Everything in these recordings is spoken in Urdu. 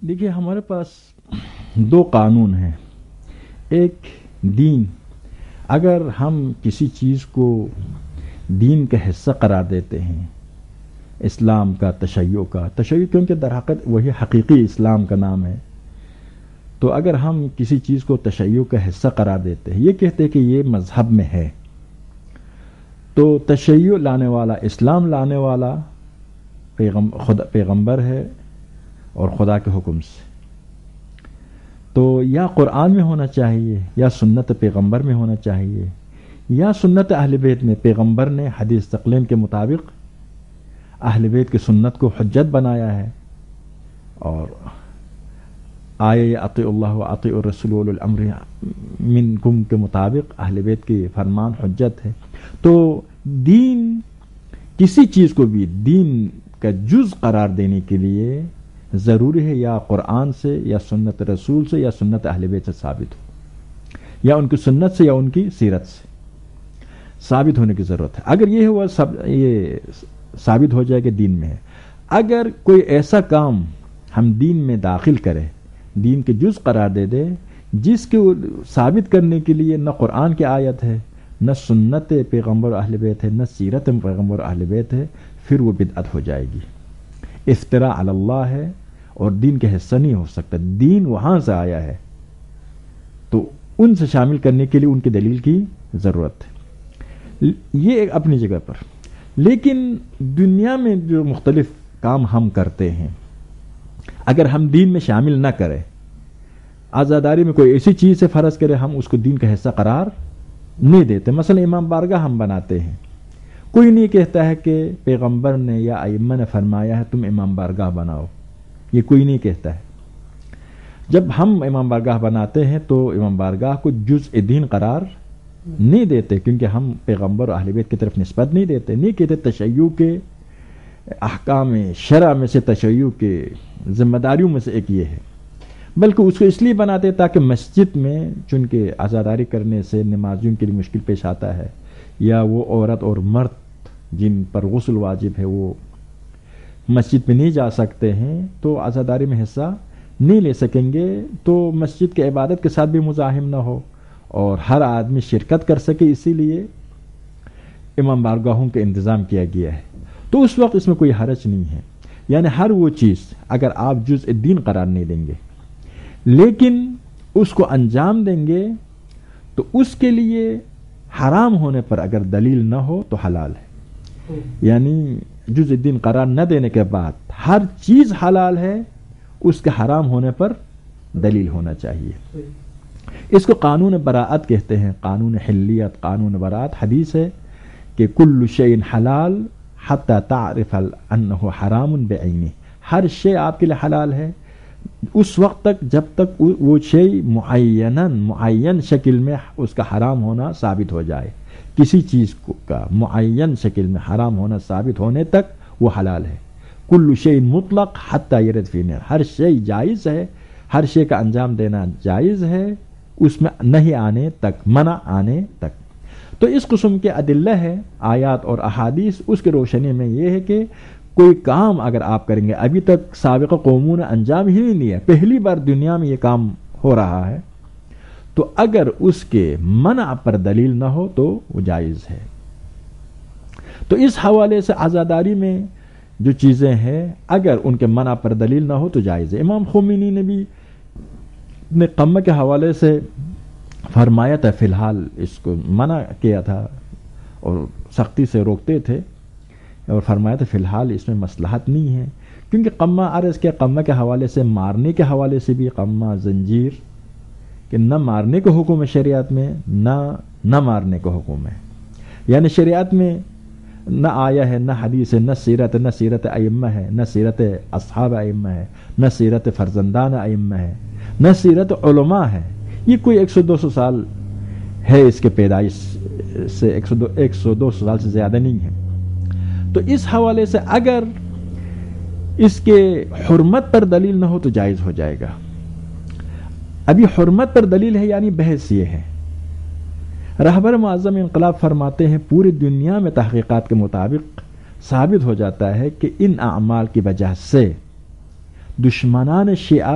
دیکھیے ہمارے پاس دو قانون ہیں. ایک دین، اگر ہم کسی چیز کو دین کا حصہ قرار دیتے ہیں، اسلام کا، تشیع کیونکہ در حقیقت وہی حقیقی اسلام کا نام ہے، تو اگر ہم کسی چیز کو تشیع کا حصہ قرار دیتے ہیں، یہ کہتے ہیں کہ یہ مذہب میں ہے، تو تشیع لانے والا، اسلام لانے والا پیغمبر ہے اور خدا کے حکم سے، تو یا قرآن میں ہونا چاہیے یا سنت پیغمبر میں ہونا چاہیے یا سنت اہل بیت میں. پیغمبر نے حدیث تقلیم کے مطابق اہل بیت کی سنت کو حجت بنایا ہے، اور آئے اطیعوا اللہ و اطیعوا الرسول واولو الامر منکم کے مطابق اہل بیت کی فرمان حجت ہے. تو دین، کسی چیز کو بھی دین کا جز قرار دینے کے لیے ضروری ہے یا قرآن سے یا سنت رسول سے یا سنت اہل بیت سے ثابت ہو، یا ان کی سنت سے یا ان کی سیرت سے ثابت ہونے کی ضرورت ہے. اگر یہ ہوا یہ ثابت ہو جائے کہ دین میں ہے. اگر کوئی ایسا کام ہم دین میں داخل کرے، دین کے جز قرار دے دے، جس کے ثابت کرنے کے لیے نہ قرآن کی آیت ہے، نہ سنت پیغمبر اہل بیت ہے، نہ سیرت پیغمبر اہل بیت ہے، پھر وہ بدعت ہو جائے گی، افتراء علی اللہ ہے اور دین کے حصہ نہیں ہو سکتا. دین وہاں سے آیا ہے تو ان سے شامل کرنے کے لیے ان کی دلیل کی ضرورت ہے. یہ ایک اپنی جگہ پر. لیکن دنیا میں جو مختلف کام ہم کرتے ہیں، اگر ہم دین میں شامل نہ کریں، عزاداری میں کوئی ایسی چیز سے فرض کرے، ہم اس کو دین کا حصہ قرار نہیں دیتے. مثلا امام بارگاہ ہم بناتے ہیں، کوئی نہیں کہتا ہے کہ پیغمبر نے یا ائمہ نے فرمایا ہے تم امام بارگاہ بناؤ، یہ کوئی نہیں کہتا ہے. جب ہم امام بارگاہ بناتے ہیں تو امام بارگاہ کو جزء دین قرار نہیں دیتے، کیونکہ ہم پیغمبر اہل بیت کی طرف نسبت نہیں دیتے. نہیں کہتے تشیع کے احکام شرع میں سے، تشیع کے ذمہ داریوں میں سے ایک یہ ہے، بلکہ اس کو اس لیے بناتے تاکہ مسجد میں چونکہ عزاداری کرنے سے نمازیوں کے لیے مشکل پیش آتا ہے، یا وہ عورت اور مرد جن پر غسل واجب ہے وہ مسجد میں نہیں جا سکتے ہیں، تو عزاداری میں حصہ نہیں لے سکیں گے، تو مسجد کے عبادت کے ساتھ بھی مزاحم نہ ہو اور ہر آدمی شرکت کر سکے، اسی لیے امام بارگاہوں کا انتظام کیا گیا ہے. تو اس وقت اس میں کوئی حرج نہیں ہے. یعنی ہر وہ چیز اگر آپ جزء دین قرار نہیں دیں گے لیکن اس کو انجام دیں گے، تو اس کے لیے حرام ہونے پر اگر دلیل نہ ہو تو حلال ہے. یعنی جزء دین قرار نہ دینے کے بعد ہر چیز حلال ہے، اس کے حرام ہونے پر دلیل ہونا چاہیے. اس کو قانون براءت کہتے ہیں، قانون حلیت، قانون براءت. حدیث ہے کہ کل شیء حلال حتی تعرف انہ حرام بعینہ. ہر شے آپ کے لیے حلال ہے اس وقت تک جب تک وہ شے معین شکل میں اس کا حرام ہونا ثابت ہو جائے. کسی چیز کا معین شکل میں حرام ہونا ثابت ہونے تک وہ حلال ہے. کل شیء مطلق حتی یرد فی النار. ہر شے جائز ہے، ہر شے کا انجام دینا جائز ہے، اس میں نہیں آنے تک، منع آنے تک. تو اس قسم کے ادلہ ہے، آیات اور احادیث. اس کے روشنی میں یہ ہے کہ کوئی کام اگر آپ کریں گے، ابھی تک سابقہ قوموں نے انجام ہی نہیں دیا، پہلی بار دنیا میں یہ کام ہو رہا ہے، تو اگر اس کے منع پر دلیل نہ ہو تو وہ جائز ہے. تو اس حوالے سے عزاداری میں جو چیزیں ہیں اگر ان کے منع پر دلیل نہ ہو تو جائز ہے. امام خمینی نے بھی اپنے قمہ کے حوالے سے فرمایا تھا، فی الحال اس کو منع کیا تھا اور سختی سے روکتے تھے، اور فرمایا تھا فی الحال اس میں مصلحت نہیں ہے، کیونکہ قمہ عرض کیا، قمہ کے حوالے سے، مارنے کے حوالے سے بھی قمہ زنجیر کہ نہ مارنے کو حکم ہے شریعت میں، نہ مارنے کو حکم ہے. یعنی شریعت میں نہ آیا ہے، نہ حدیث ہے، نہ سیرت ائمہ ہے، نہ سیرت اصحاب ائمہ ہے، نہ سیرت فرزندان ائمہ ہے، نہ سیرت علماء ہے. یہ کوئی 100-200 سال ہے، اس کے پیدائش سے 100-200 سال سے زیادہ نہیں ہے. تو اس حوالے سے اگر اس کے حرمت پر دلیل نہ ہو تو جائز ہو جائے گا. ابھی حرمت پر دلیل ہے، یعنی بحث یہ ہے. رہبر معظم انقلاب فرماتے ہیں پوری دنیا میں تحقیقات کے مطابق ثابت ہو جاتا ہے کہ ان اعمال کی وجہ سے دشمنان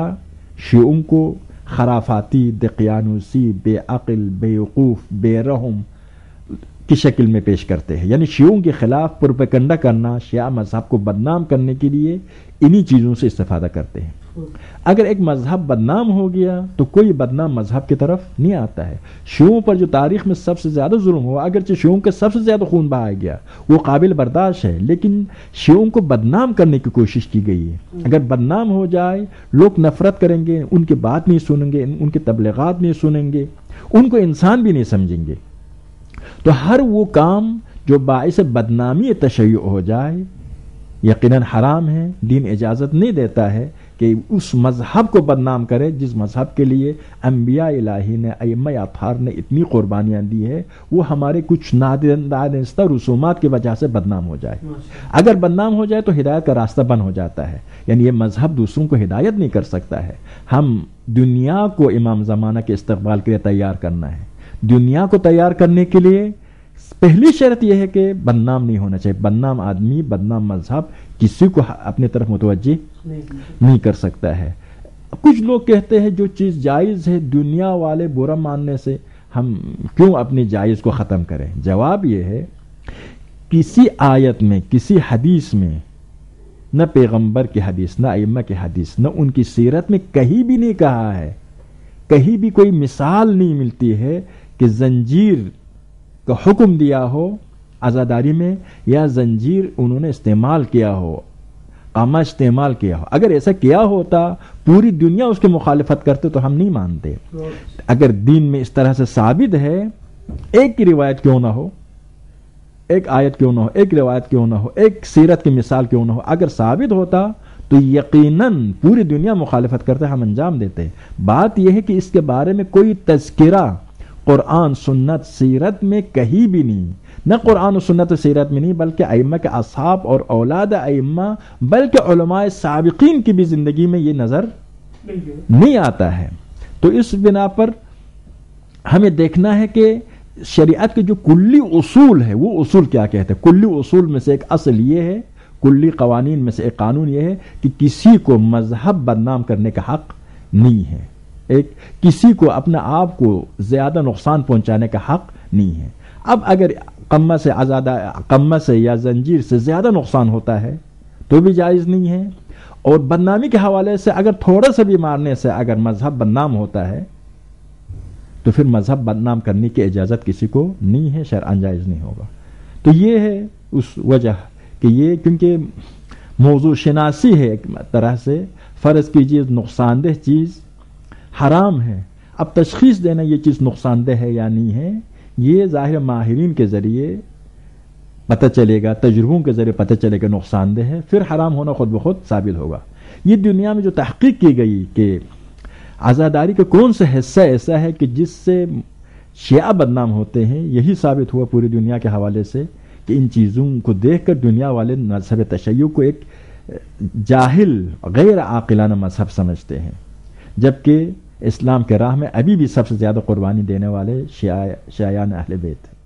شیعوں کو خرافاتی، دقیانوسی، بے عقل، بیوقوف، بے رحم کی شکل میں پیش کرتے ہیں. یعنی شیعوں کے خلاف پروپیگنڈا کرنا، شیعہ مذہب کو بدنام کرنے کے لیے انہی چیزوں سے استفادہ کرتے ہیں. اگر ایک مذہب بدنام ہو گیا تو کوئی بدنام مذہب کی طرف نہیں آتا ہے. شیعوں پر جو تاریخ میں سب سے زیادہ ظلم ہوا، اگرچہ شیعوں کے سب سے زیادہ خون بہایا گیا، وہ قابل برداشت ہے، لیکن شیعوں کو بدنام کرنے کی کوشش کی گئی ہے. اگر بدنام ہو جائے، لوگ نفرت کریں گے، ان کی بات نہیں سنیں گے، ان کی تبلیغات نہیں سنیں گے، ان کو انسان بھی نہیں سمجھیں گے. تو ہر وہ کام جو باعث بدنامی تشیع ہو جائے یقیناً حرام ہے. دین اجازت نہیں دیتا ہے کہ اس مذہب کو بدنام کرے جس مذہب کے لیے انبیاء الہی نے، ائمہ اطہار نے اتنی قربانیاں دی ہے، وہ ہمارے کچھ نادرستہ رسومات کی وجہ سے بدنام ہو جائے. اگر بدنام ہو جائے تو ہدایت کا راستہ بند ہو جاتا ہے. یعنی یہ مذہب دوسروں کو ہدایت نہیں کر سکتا ہے. ہم دنیا کو امام زمانہ کے استقبال کے لیے تیار کرنا ہے. دنیا کو تیار کرنے کے لیے پہلی شرط یہ ہے کہ بدنام نہیں ہونا چاہیے. بدنام آدمی، بدنام مذہب کسی کو اپنے طرف متوجہ نہیں کر سکتا ہے. کچھ لوگ کہتے ہیں جو چیز جائز ہے دنیا والے برا ماننے سے ہم کیوں اپنی جائز کو ختم کریں. جواب یہ ہے، کسی آیت میں، کسی حدیث میں، نہ پیغمبر کی حدیث، نہ ائمہ کی حدیث، نہ ان کی سیرت میں کہیں بھی نہیں کہا ہے، کہیں بھی کوئی مثال نہیں ملتی ہے کہ زنجیر کا حکم دیا ہو عزاداری میں، یا زنجیر انہوں نے استعمال کیا ہو، قامہ استعمال کیا ہو. اگر ایسا کیا ہوتا، پوری دنیا اس کی مخالفت کرتے تو ہم نہیں مانتے. اگر دین میں اس طرح سے ثابت ہے، ایک کی روایت کیوں نہ ہو، ایک آیت کیوں نہ ہو، ایک روایت کیوں نہ ہو، ایک سیرت کی مثال کیوں نہ ہو، اگر ثابت ہوتا تو یقیناً پوری دنیا مخالفت کرتے، ہم انجام دیتے. بات یہ ہے کہ اس کے بارے میں کوئی تذکرہ قرآن، سنت، سیرت میں کہیں بھی نہیں. نہ قرآن و سنت و سیرت میں نہیں، بلکہ ائمہ کے اصحاب اور اولاد ائمہ، بلکہ علماء سابقین کی بھی زندگی میں یہ نظر نہیں آتا ہے. تو اس بنا پر ہمیں دیکھنا ہے کہ شریعت کے جو کلی اصول ہے، وہ اصول کیا کہتے ہیں. کلی اصول میں سے ایک اصل یہ ہے، کلی قوانین میں سے ایک قانون یہ ہے کہ کسی کو مذہب بدنام کرنے کا حق نہیں ہے. ایک کسی کو اپنے آپ کو زیادہ نقصان پہنچانے کا حق نہیں ہے. اب اگر قمہ سے یا زنجیر سے زیادہ نقصان ہوتا ہے تو بھی جائز نہیں ہے. اور بدنامی کے حوالے سے اگر تھوڑا سا بھی مارنے سے اگر مذہب بدنام ہوتا ہے تو پھر مذہب بدنام کرنے کی اجازت کسی کو نہیں ہے، شرعاً جائز نہیں ہوگا. تو یہ ہے اس وجہ کہ یہ کیونکہ موضوع شناسی ہے، ایک طرح سے فرض کیجیے نقصان دہ چیز حرام ہے. اب تشخیص دینا یہ چیز نقصان دہ ہے یا نہیں ہے، یہ ظاہر ماہرین کے ذریعے پتہ چلے گا، تجربوں کے ذریعے پتہ چلے گا نقصان دہ ہے، پھر حرام ہونا خود بخود ثابت ہوگا. یہ دنیا میں جو تحقیق کی گئی کہ عزاداری کا کون سا حصہ ایسا ہے کہ جس سے شیعہ بدنام ہوتے ہیں، یہی ثابت ہوا پوری دنیا کے حوالے سے کہ ان چیزوں کو دیکھ کر دنیا والے مذہب تشیع کو ایک جاہل، غیر عاقلانہ مذہب سمجھتے ہیں، جبکہ اسلام کے راہ میں ابھی بھی سب سے زیادہ قربانی دینے والے شیعیان اہل بیت ہیں.